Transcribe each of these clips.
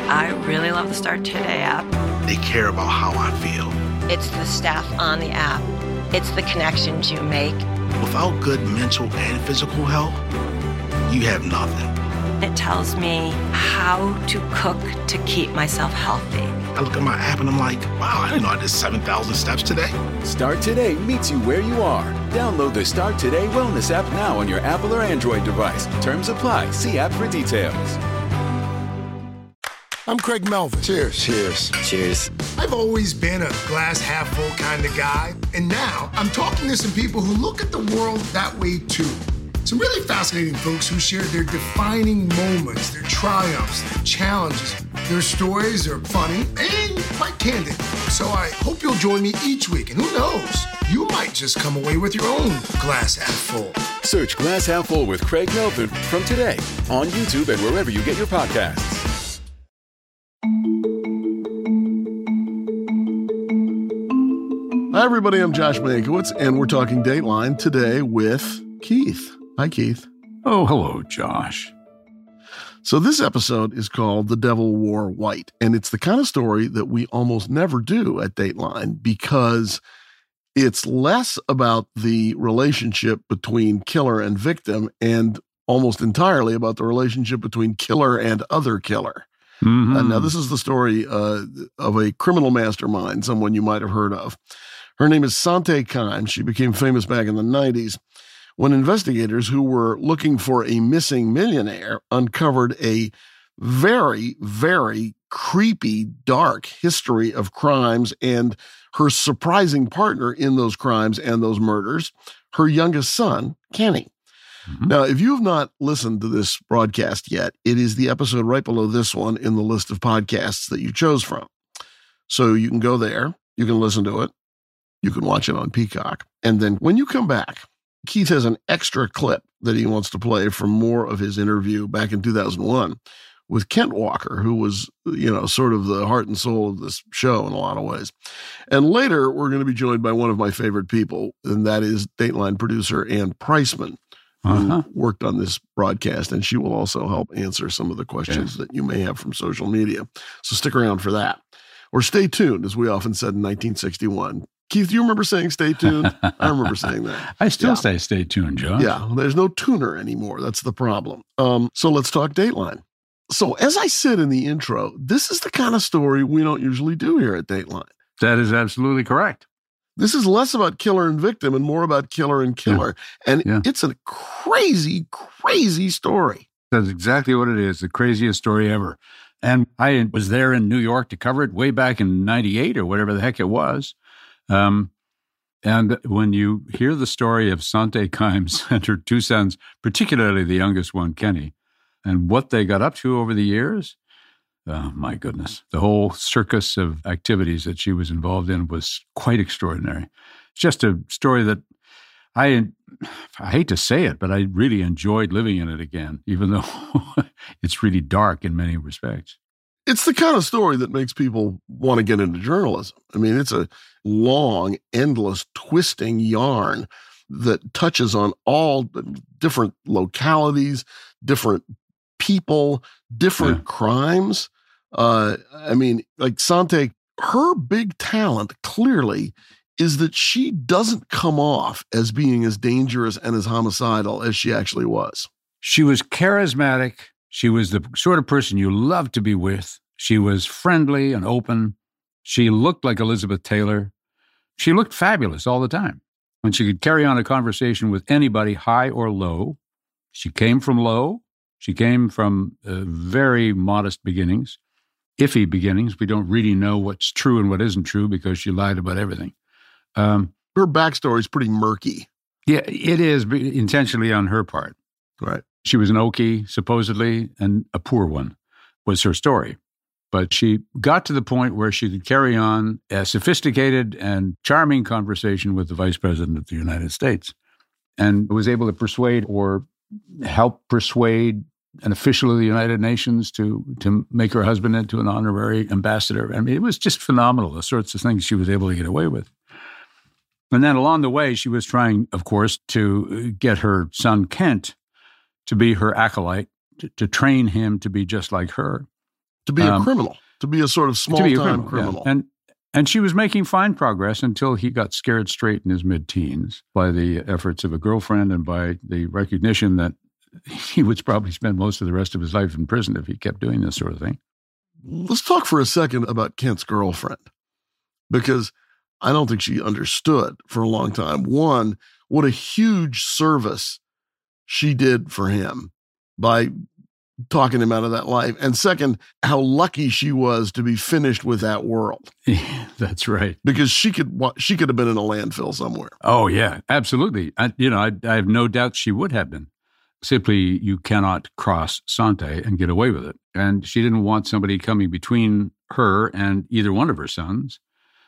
I really love the Start Today app. They care about how I feel. It's the staff on the app. It's the connections you make. Without good mental and physical health, you have nothing. It tells me how to cook to keep myself healthy. I look at my app and I'm like, wow, I didn't know I did 7,000 steps today. Start Today meets you where you are. Download the Start Today Wellness app now on your Apple or Android device. Terms apply. See app for details. I'm Craig Melvin. Cheers. Cheers. Cheers. I've always been a glass half full kind of guy, and now I'm talking to some people who look at the world that way too. Some really fascinating folks who share their defining moments, their triumphs, their challenges. Their stories are funny and quite candid. So I hope you'll join me each week, and who knows, you might just come away with your own glass half full. Search Glass Half Full with Craig Melvin from today on YouTube and wherever you get your podcasts. Hi, everybody. I'm Josh Mankiewicz, and we're talking Dateline today with Keith. Hi, Keith. Oh, hello, Josh. So this episode is called The Devil Wore White, and it's the kind of story that we almost never do at Dateline because it's less about the relationship between killer and victim and almost entirely about the relationship between killer and other killer. Mm-hmm. Now, this is the story of a criminal mastermind, someone you might have heard of. Her name is Sante Kimes. She became famous back in the 90s when investigators who were looking for a missing millionaire uncovered a very, very creepy, dark history of crimes and her surprising partner in those crimes and those murders, her youngest son, Kenny. Mm-hmm. Now, if you have not listened to this broadcast yet, it is the episode right below this one in the list of podcasts that you chose from. So you can go there, you can listen to it, you can watch it on Peacock. And then when you come back, Keith has an extra clip that he wants to play from more of his interview back in 2001 with Kent Walker, who was, sort of the heart and soul of this show in a lot of ways. And later, we're going to be joined by one of my favorite people, and that is Dateline producer Ann Preisman, who worked on this broadcast, and she will also help answer some of the questions that you may have from social media. So stick around for that. Or stay tuned, as we often said in 1961. Keith, do you remember saying stay tuned? I remember saying that. I still say stay tuned, Josh. Yeah, there's no tuner anymore. That's the problem. So let's talk Dateline. So as I said in the intro, this is the kind of story we don't usually do here at Dateline. That is absolutely correct. This is less about killer and victim and more about killer and killer. Yeah. And it's a crazy, crazy story. That's exactly what it is, the craziest story ever. And I was there in New York to cover it way back in 98 or whatever the heck it was. And when you hear the story of Sante Kimes and her two sons, particularly the youngest one, Kenny, and what they got up to over the years, oh my goodness, the whole circus of activities that she was involved in was quite extraordinary. It's just a story that I hate to say it, but I really enjoyed living in it again, even though it's really dark in many respects. It's the kind of story that makes people want to get into journalism. I mean, it's a long, endless, twisting yarn that touches on all different localities, different people, different crimes. I mean, like Sante, her big talent clearly is that she doesn't come off as being as dangerous and as homicidal as she actually was. She was charismatic. She was the sort of person you loved to be with. She was friendly and open. She looked like Elizabeth Taylor. She looked fabulous all the time. And she could carry on a conversation with anybody, high or low. She came from low. She came from very modest beginnings, iffy beginnings. We don't really know what's true and what isn't true because she lied about everything. Her backstory is pretty murky. Yeah, it is intentionally on her part. Right. She was an Okie, supposedly, and a poor one was her story. But she got to the point where she could carry on a sophisticated and charming conversation with the Vice President of the United States and was able to persuade or help persuade an official of the United Nations to make her husband into an honorary ambassador. I mean, it was just phenomenal, the sorts of things she was able to get away with. And then along the way, she was trying, of course, to get her son Kent to be her acolyte, to train him to be just like her, To be a criminal, to be a sort of small-time criminal. Yeah. And she was making fine progress until he got scared straight in his mid-teens by the efforts of a girlfriend and by the recognition that he would probably spend most of the rest of his life in prison if he kept doing this sort of thing. Let's talk for a second about Kent's girlfriend, because I don't think she understood for a long time. One, what a huge service she did for him by talking him out of that life. And second, how lucky she was to be finished with that world. That's right. Because she could have been in a landfill somewhere. Oh, yeah, absolutely. I have no doubt she would have been. Simply, you cannot cross Sante and get away with it. And she didn't want somebody coming between her and either one of her sons.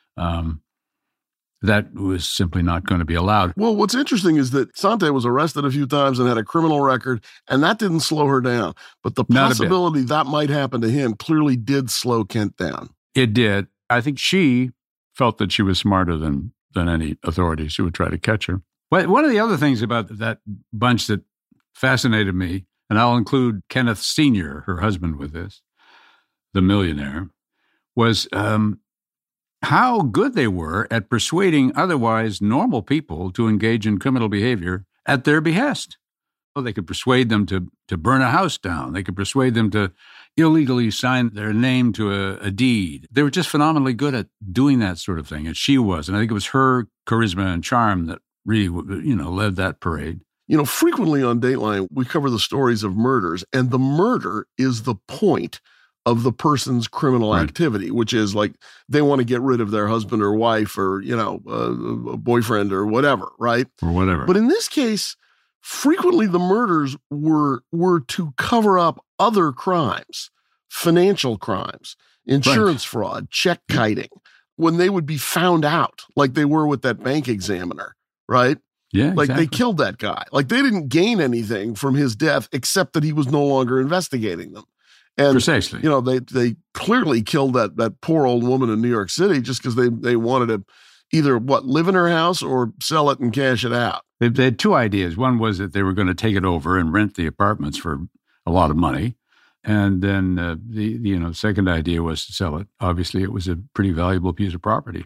That was simply not going to be allowed. Well, what's interesting is that Sante was arrested a few times and had a criminal record, and that didn't slow her down. But the possibility that might happen to him clearly did slow Kent down. It did. I think she felt that she was smarter than any authorities who would try to catch her. But one of the other things about that bunch that fascinated me, and I'll include Kenneth Sr., her husband, with this, the millionaire, was how good they were at persuading otherwise normal people to engage in criminal behavior at their behest. Well, they could persuade them to burn a house down. They could persuade them to illegally sign their name to a deed. They were just phenomenally good at doing that sort of thing, and she was. And I think it was her charisma and charm that really, led that parade. Frequently on Dateline, we cover the stories of murders, and the murder is the point of the person's criminal activity, which is like they want to get rid of their husband or wife or, a boyfriend or whatever, right? Or whatever. But in this case, frequently the murders were to cover up other crimes, financial crimes, insurance fraud, check kiting, when they would be found out, like they were with that bank examiner, right? Yeah, like exactly. They killed that guy. Like they didn't gain anything from his death except that he was no longer investigating them. And, precisely. They clearly killed that poor old woman in New York City just because they wanted to either live in her house or sell it and cash it out. They had two ideas. One was that they were going to take it over and rent the apartments for a lot of money. And then the second idea was to sell it. Obviously, it was a pretty valuable piece of property.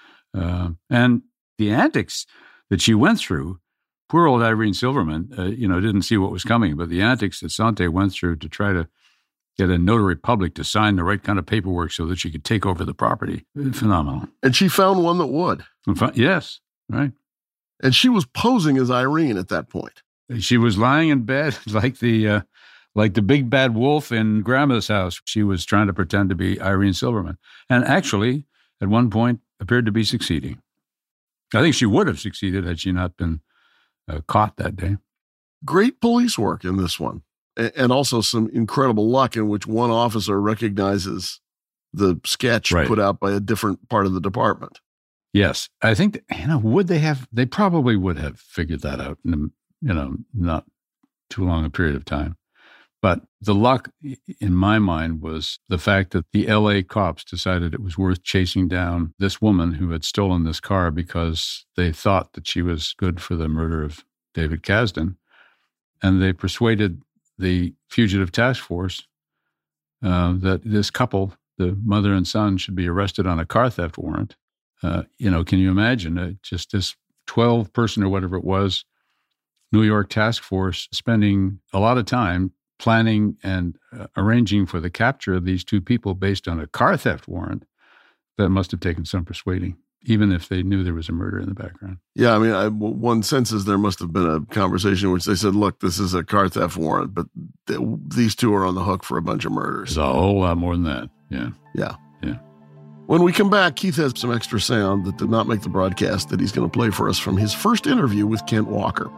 And the antics that she went through, poor old Irene Silverman, didn't see what was coming. But the antics that Sante went through to try to get a notary public to sign the right kind of paperwork so that she could take over the property. Phenomenal. And she found one that would. Yes, right. And she was posing as Irene at that point. She was lying in bed like the big bad wolf in Grandma's house. She was trying to pretend to be Irene Silverman. And actually, at one point, appeared to be succeeding. I think she would have succeeded had she not been caught that day. Great police work in this one. And also some incredible luck in which one officer recognizes the sketch put out by a different part of the department. Yes. I think, they probably would have figured that out in, not too long a period of time. But the luck, in my mind, was the fact that the LA cops decided it was worth chasing down this woman who had stolen this car because they thought that she was good for the murder of David Kasdan. And they persuaded the fugitive task force that this couple, the mother and son, should be arrested on a car theft warrant. Can you imagine just this 12-person or whatever it was, New York task force spending a lot of time planning and arranging for the capture of these two people based on a car theft warrant? That must have taken some persuading, even if they knew there was a murder in the background. Yeah, I mean, one senses there must have been a conversation in which they said, look, this is a car theft warrant, but these two are on the hook for a bunch of murders. It's a whole lot more than that, yeah. Yeah. Yeah. When we come back, Keith has some extra sound that did not make the broadcast that he's going to play for us from his first interview with Kent Walker.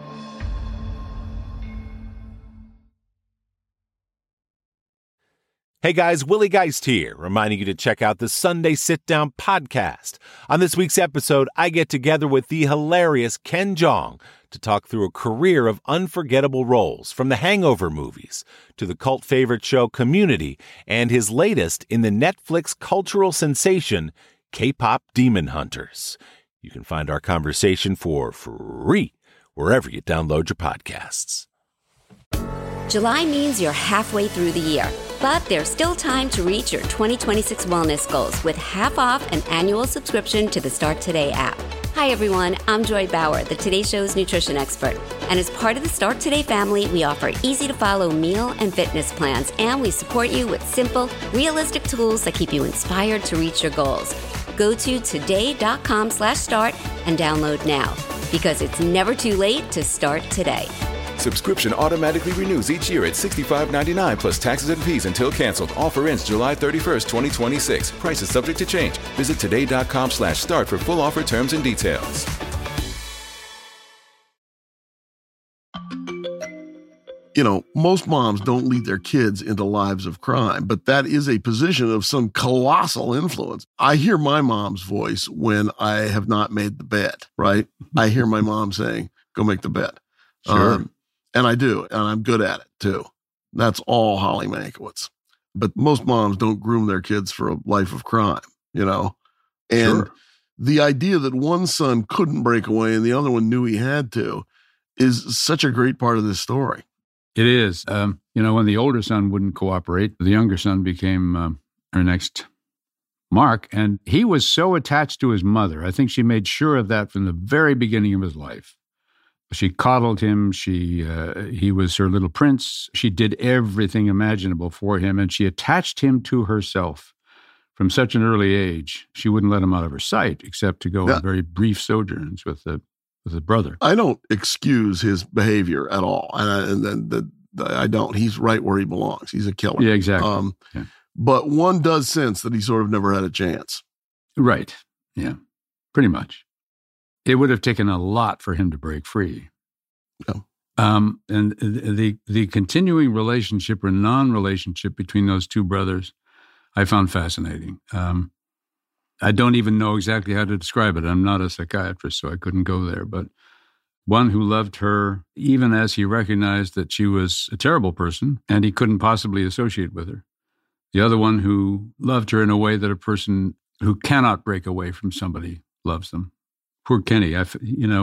Hey guys, Willie Geist here, reminding you to check out the Sunday Sit Down podcast. On this week's episode, I get together with the hilarious Ken Jeong to talk through a career of unforgettable roles, from the Hangover movies to the cult favorite show Community and his latest in the Netflix cultural sensation, K-Pop Demon Hunters. You can find our conversation for free wherever you download your podcasts. July means you're halfway through the year. But there's still time to reach your 2026 wellness goals with half off an annual subscription to the Start Today app. Hi, everyone. I'm Joy Bauer, the Today Show's nutrition expert. And as part of the Start Today family, we offer easy-to-follow meal and fitness plans, and we support you with simple, realistic tools that keep you inspired to reach your goals. Go to today.com/start and download now, because it's never too late to start today. Subscription automatically renews each year at $65.99 plus taxes and fees until canceled. Offer ends July 31st, 2026. Prices subject to change. Visit today.com/start for full offer terms and details. You know, most moms don't lead their kids into lives of crime, but that is a position of some colossal influence. I hear my mom's voice when I have not made the bed, right? I hear my mom saying, go make the bed. Sure. And I do, and I'm good at it too. That's all Holly Mankiewicz. But most moms don't groom their kids for a life of crime, you know? And Sure. the idea that one son couldn't break away and the other one knew he had to is such a great part of this story. It is. When the older son wouldn't cooperate, the younger son became her next Mark, and he was so attached to his mother. I think she made sure of that from the very beginning of his life. She coddled him. He was her little prince. She did everything imaginable for him, and she attached him to herself from such an early age. She wouldn't let him out of her sight, except to go on very brief sojourns with his brother. I don't excuse his behavior at all, and I don't. He's right where he belongs. He's a killer. Yeah, exactly. But one does sense that he sort of never had a chance. Right. Yeah, pretty much. It would have taken a lot for him to break free. Yeah. And the continuing relationship or non-relationship between those two brothers, I found fascinating. I don't even know exactly how to describe it. I'm not a psychiatrist, so I couldn't go there. But one who loved her, even as he recognized that she was a terrible person and he couldn't possibly associate with her. The other one who loved her in a way that a person who cannot break away from somebody loves them. Poor Kenny, I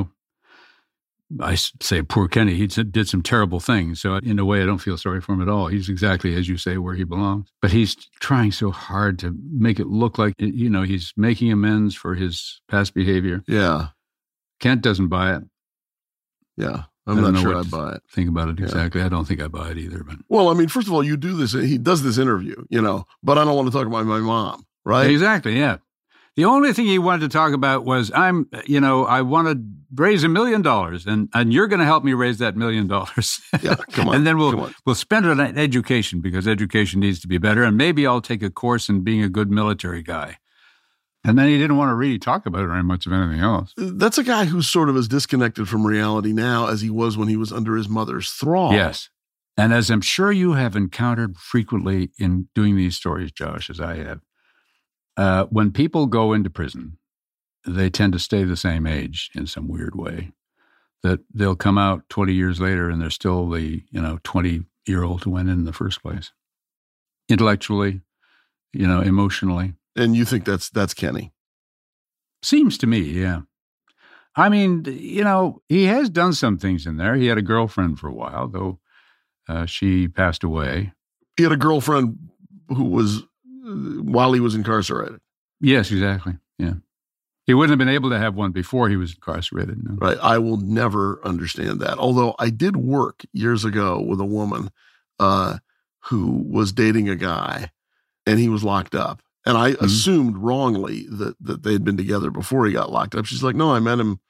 say poor Kenny. He did some terrible things. So in a way, I don't feel sorry for him at all. He's exactly, as you say, where he belongs. But he's trying so hard to make it look like, he's making amends for his past behavior. Yeah. Kent doesn't buy it. Yeah. I'm not sure I buy it. Think about it exactly. I don't think I buy it either. But well, I mean, first of all, you do this. He does this interview, but I don't want to talk about my mom, right? Exactly, yeah. The only thing he wanted to talk about was I want to raise $1 million, and you're going to help me raise that $1 million. Yeah, come on. And then we'll spend it on education, because education needs to be better, and maybe I'll take a course in being a good military guy. And then he didn't want to really talk about it very much of anything else. That's a guy who's sort of as disconnected from reality now as he was when he was under his mother's thrall. Yes. And as I'm sure you have encountered frequently in doing these stories, Josh, as I have, when people go into prison, they tend to stay the same age in some weird way. That they'll come out 20 years later and they're still the 20-year-old who went in the first place. Intellectually, emotionally. And you think that's Kenny? Seems to me, yeah. I mean, he has done some things in there. He had a girlfriend for a while, though she passed away. He had a girlfriend who was while he was incarcerated. Yes, exactly. Yeah. He wouldn't have been able to have one before he was incarcerated. No. Right. I will never understand that. Although I did work years ago with a woman who was dating a guy and he was locked up. And I assumed wrongly that they had been together before he got locked up. She's like, no, I met him,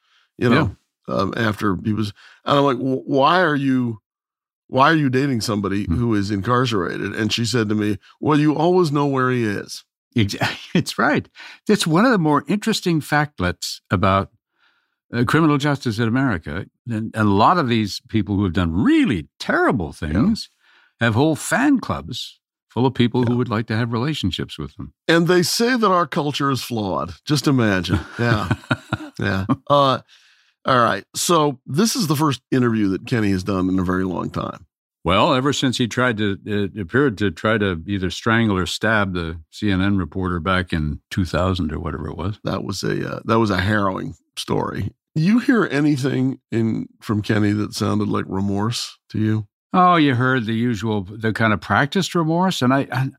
after he was, and I'm like, why are you dating somebody who is incarcerated? And she said to me, well, you always know where he is. It's right. That's one of the more interesting factlets about criminal justice in America. And a lot of these people who have done really terrible things have whole fan clubs full of people who would like to have relationships with them. And they say that our culture is flawed. Just imagine. Yeah. Yeah. All right. So this is the first interview that Kenny has done in a very long time. Well, ever since he appeared to try to either strangle or stab the CNN reporter back in 2000 or whatever it was. That was a harrowing story. You hear anything from Kenny that sounded like remorse to you? Oh, you heard the kind of practiced remorse. And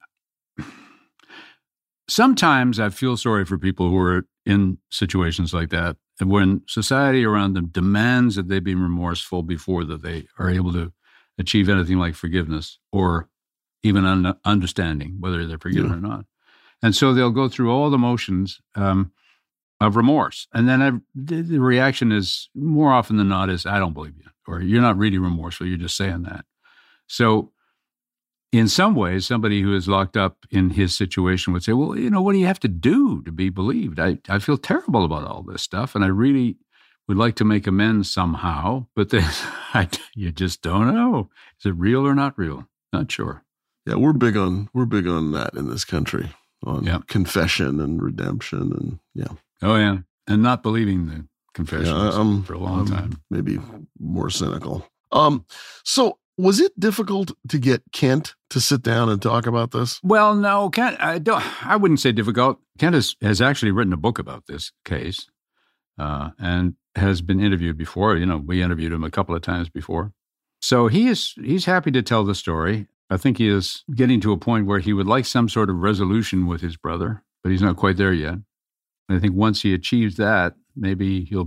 sometimes I feel sorry for people who are in situations like that, when society around them demands that they be remorseful before that they are able to achieve anything like forgiveness or even understanding whether they're forgiven or not. And so they'll go through all the motions of remorse. And then the reaction is, more often than not, is, I don't believe you, or you're not really remorseful, you're just saying that. So in some ways, somebody who is locked up in his situation would say, well, what do you have to do to be believed? I feel terrible about all this stuff, and I really would like to make amends somehow, but then you just don't know. Is it real or not real? Not sure. Yeah, we're big on that in this country, on confession and redemption, and Oh, yeah. And not believing the confessions for a long time. Maybe more cynical. So was it difficult to get Kent to sit down and talk about this? Well, no, Kent, I wouldn't say difficult. Kent has actually written a book about this case and has been interviewed before. We interviewed him a couple of times before. So he's happy to tell the story. I think he is getting to a point where he would like some sort of resolution with his brother, but he's not quite there yet. I think once he achieves that, maybe he'll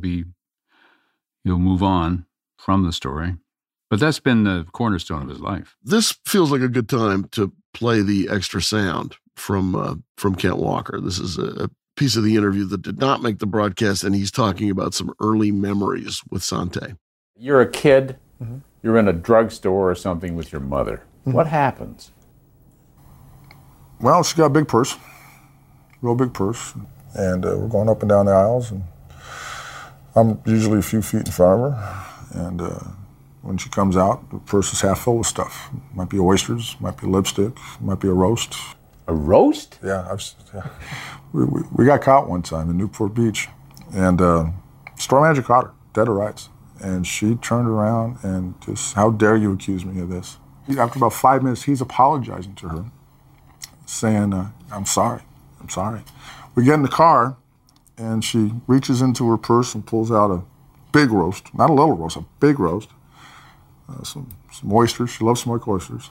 move on from the story. But that's been the cornerstone of his life. This feels like a good time to play the extra sound from Kent Walker. This is a piece of the interview that did not make the broadcast, and he's talking about some early memories with Sante. You're a kid. Mm-hmm. You're in a drugstore or something with your mother. Mm-hmm. What happens? Well, she got a big purse, real big purse. And we're going up and down the aisles, and I'm usually a few feet in front of her. And when she comes out, the purse is half full with stuff. Might be oysters, might be lipstick, might be a roast. A roast? Yeah. We got caught one time in Newport Beach, and Store Manager caught her, dead to rights. And she turned around and just, how dare you accuse me of this? After about 5 minutes, he's apologizing to her, saying, I'm sorry. We get in the car, and she reaches into her purse and pulls out a big roast, not a little roast, a big roast, some oysters. She loves smoked oysters.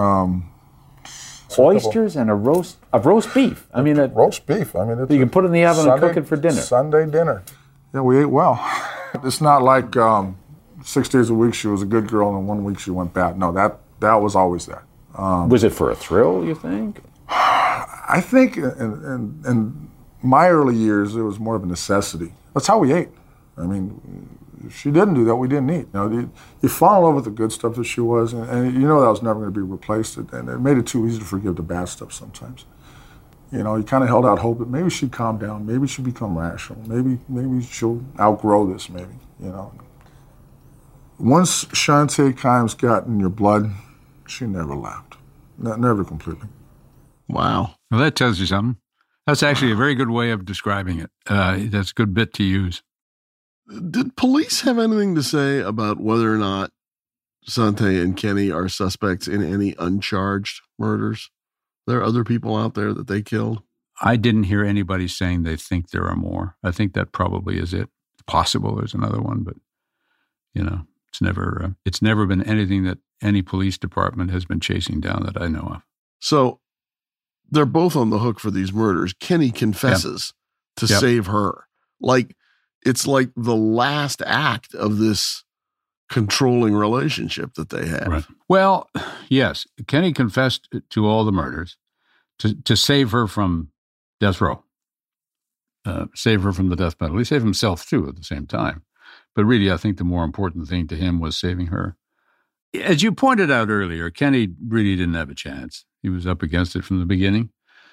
Oysters and a roast beef. Roast beef. You can put it in the oven and cook it for dinner. Sunday dinner. Yeah, we ate well. It's not like 6 days a week she was a good girl and 1 week she went bad. No, that was always there. Was it for a thrill, you think? I think in my early years, it was more of a necessity. That's how we ate. If she didn't do that, we didn't eat. You fall in love with the good stuff that she was, and that was never going to be replaced. And it made it too easy to forgive the bad stuff sometimes. You kind of held out hope that maybe she'd calm down, maybe she'd become rational, maybe she'll outgrow this, maybe. Once Shantae Kimes got in your blood, she never left. Never completely. Wow. Well, that tells you something. That's actually a very good way of describing it. That's a good bit to use. Did police have anything to say about whether or not Sante and Kenny are suspects in any uncharged murders? There are other people out there that they killed? I didn't hear anybody saying they think there are more. I think that probably is it. It's possible there's another one, but, it's never been anything that any police department has been chasing down that I know of. So they're both on the hook for these murders. Kenny confesses to save her. It's like the last act of this controlling relationship that they have. Right. Well, yes, Kenny confessed to all the murders to save her from death row, save her from the death penalty. He saved himself too at the same time. But really, I think the more important thing to him was saving her. As you pointed out earlier, Kenny really didn't have a chance. He was up against it from the beginning.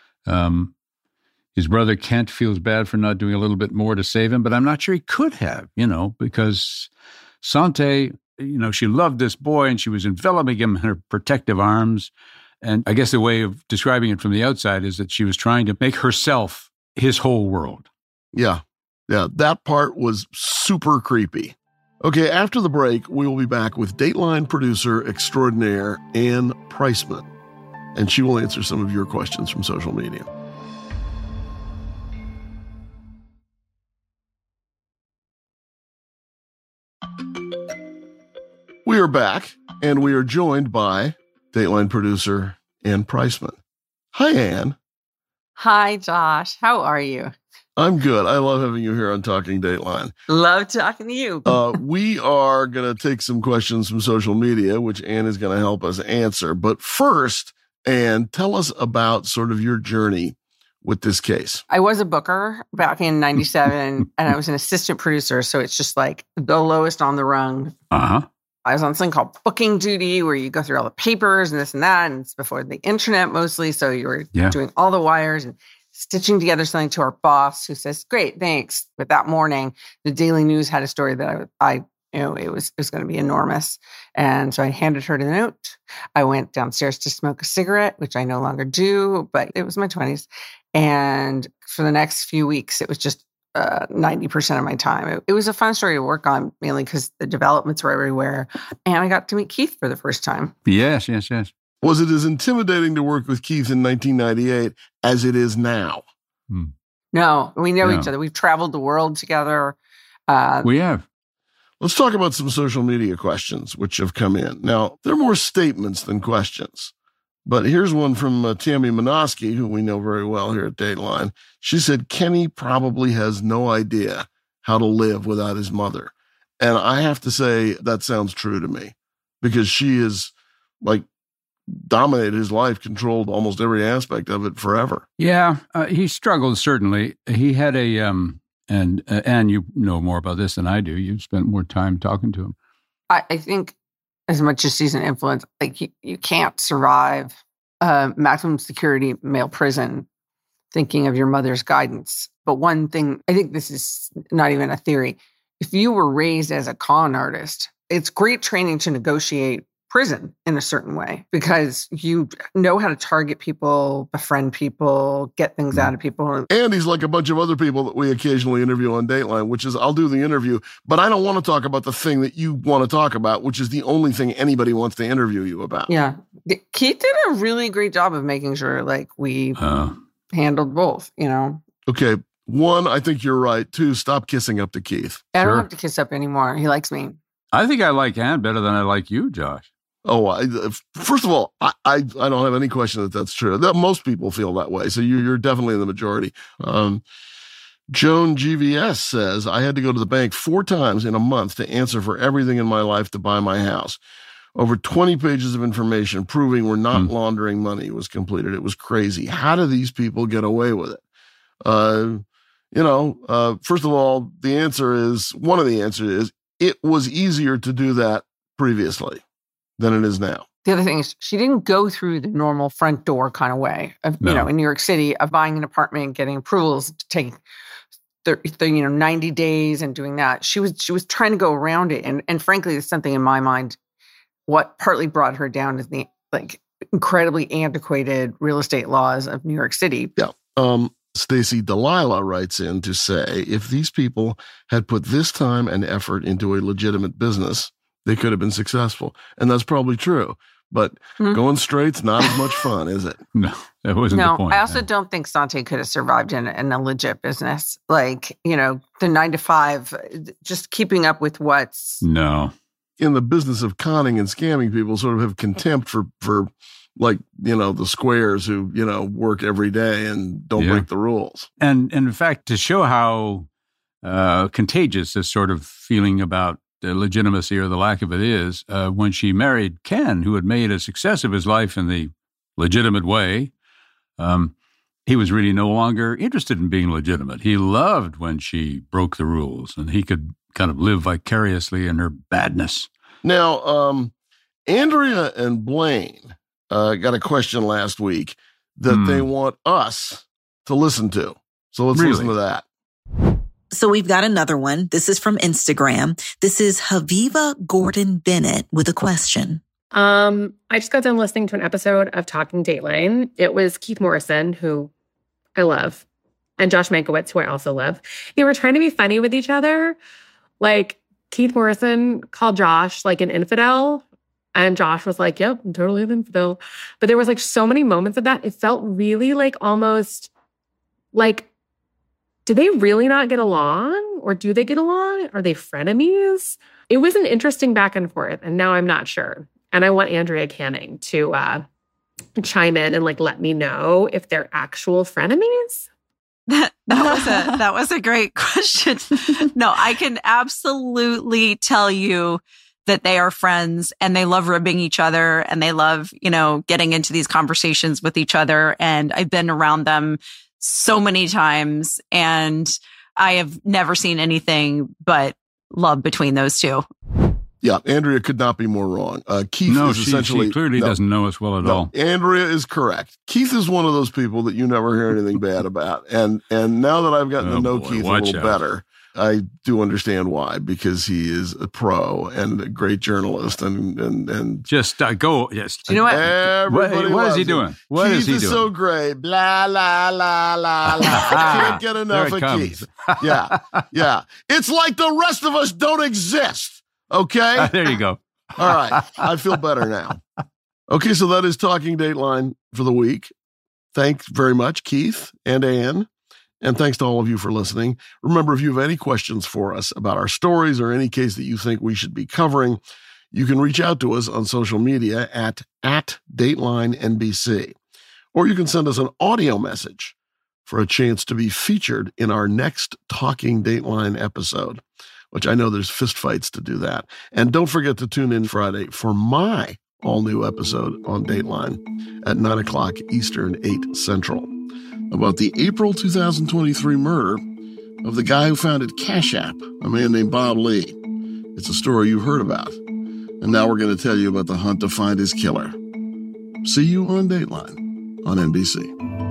His brother Kent feels bad for not doing a little bit more to save him, but I'm not sure he could have, because Sante, she loved this boy and she was enveloping him in her protective arms. And I guess the way of describing it from the outside is that she was trying to make herself his whole world. Yeah. Yeah. That part was super creepy. Okay. After the break, we will be back with Dateline producer extraordinaire Ann Priceman, and she will answer some of your questions from social media. We are back. And we are joined by Dateline producer Ann Preisman. Hi, Ann. Hi, Josh. How are you? I'm good. I love having you here on Talking Dateline. Love talking to you. We are going to take some questions from social media, which Ann is going to help us answer. But first, Ann, tell us about sort of your journey with this case. I was a booker back in 97, and I was an assistant producer. So it's just like the lowest on the rung. Uh-huh. I was on something called booking duty, where you go through all the papers and this and that. And it's before the internet mostly. So you were doing all the wires and stitching together something to our boss, who says, "Great, thanks." But that morning, the Daily News had a story that it was going to be enormous. And so I handed her the note. I went downstairs to smoke a cigarette, which I no longer do, but it was my 20s. And for the next few weeks, it was just 90% of my time. It was a fun story to work on, mainly because the developments were everywhere. And I got to meet Keith for the first time. Yes. Was it as intimidating to work with Keith in 1998 as it is now? No, we know each other. We've traveled the world together. We have. Let's talk about some social media questions which have come in. Now, they're more statements than questions. But here's one from Tammy Minoski, who we know very well here at Dateline. She said, Kenny probably has no idea how to live without his mother. And I have to say that sounds true to me, because she is like dominated his life, controlled almost every aspect of it forever. Yeah, he struggled, certainly. He had and you know more about this than I do. You've spent more time talking to him. I think as much as she's an influence, like you can't survive maximum security male prison thinking of your mother's guidance. But one thing, I think this is not even a theory. If you were raised as a con artist, it's great training to negotiate prison in a certain way, because you know how to target people, befriend people, get things out of people. And he's like a bunch of other people that we occasionally interview on Dateline, which is, I'll do the interview, but I don't want to talk about the thing that you want to talk about, which is the only thing anybody wants to interview you about. Yeah. Keith did a really great job of making sure like we handled both, you know? Okay. One, I think you're right. Two, stop kissing up to Keith. I don't have to kiss up anymore. He likes me. I think I like Ann better than I like you, Josh. Oh, first of all, I don't have any question that that's true. That most people feel that way. So you're definitely in the majority. Joan GVS says, I had to go to the bank 4 times in a month to answer for everything in my life to buy my house. Over 20 pages of information proving we're not laundering money was completed. It was crazy. How do these people get away with it? First of all, one of the answers is it was easier to do that previously than it is now. The other thing is she didn't go through the normal front door kind of way of, in New York City, of buying an apartment, getting approvals, taking 90 days and doing that. She was trying to go around it. And frankly, there's something in my mind, what partly brought her down is the incredibly antiquated real estate laws of New York City. Yeah. Stacy Delilah writes in to say, if these people had put this time and effort into a legitimate business, they could have been successful. And that's probably true. But going straight's not as much fun, is it? No, that wasn't the point. I also don't think Sante could have survived in a legit business. The 9 to 5, just keeping up with what's... No. In the business of conning and scamming, people sort of have contempt for the squares who, work every day and don't break the rules. And in fact, to show how contagious this sort of feeling about the legitimacy or the lack of it is, when she married Ken, who had made a success of his life in the legitimate way, he was really no longer interested in being legitimate. He loved when she broke the rules, and he could kind of live vicariously in her badness. Now, Andrea and Blaine got a question last week that they want us to listen to. So let's listen to that. So we've got another one. This is from Instagram. This is Haviva Gordon Bennett with a question. I just got done listening to an episode of Talking Dateline. It was Keith Morrison, who I love, and Josh Mankiewicz, who I also love. They were trying to be funny with each other. Like, Keith Morrison called Josh an infidel, and Josh was like, yep, I'm totally an infidel. But there was so many moments of that. It felt really almost do they really not get along? Or do they get along? Are they frenemies? It was an interesting back and forth, and now I'm not sure. And I want Andrea Canning to chime in and like let me know if they're actual frenemies. That was a great question. No, I can absolutely tell you that they are friends and they love ribbing each other and they love, getting into these conversations with each other. And I've been around them so many times and I have never seen anything but love between those two. Yeah, Andrea could not be more wrong. Keith is essentially... she clearly doesn't know us well at all. Andrea is correct. Keith is one of those people that you never hear anything bad about. And now that I've gotten to know Keith a little better, I do understand why, because he is a pro and a great journalist and just go. Yes. You know what? Everybody what is he doing? What Keith is he doing? Keith is so great. Blah, la, la, la, la. I can't get enough of Keith. Yeah. It's like the rest of us don't exist. Okay? There you go. All right. I feel better now. Okay, so that is Talking Dateline for the week. Thanks very much, Keith and Anne. And thanks to all of you for listening. Remember, if you have any questions for us about our stories or any case that you think we should be covering, you can reach out to us on social media at Dateline NBC. Or you can send us an audio message for a chance to be featured in our next Talking Dateline episode, which I know there's fistfights to do that. And don't forget to tune in Friday for my all-new episode on Dateline at 9 o'clock Eastern, 8 Central, about the April 2023 murder of the guy who founded Cash App, a man named Bob Lee. It's a story you've heard about. And now we're going to tell you about the hunt to find his killer. See you on Dateline on NBC.